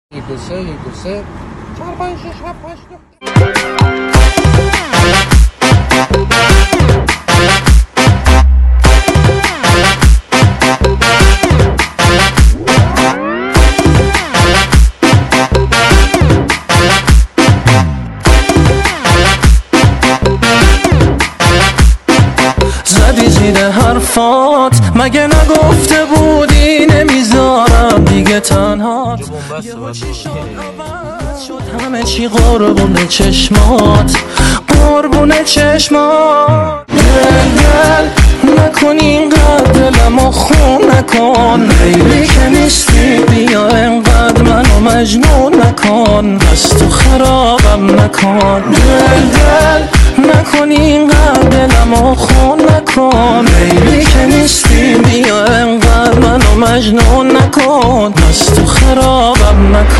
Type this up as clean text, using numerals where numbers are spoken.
1 2 3 1 2 3 4 5 6 7 8 9 زدی زیر حرفات مگه نگفته بودی نمیذارم دیگه تنها شد همه چی قربون چشمات قربون چشمات گل نکن اینقدر دلمو خون نکن بیبی که نیستی بیا اینقدر منو مجنون نکن بس تو خرابم نکن گل نکن اینقدر دلمو خون نکن بیبی که نیستی بیا اینقدر منو مجنون نکن بس تو خرابم نکن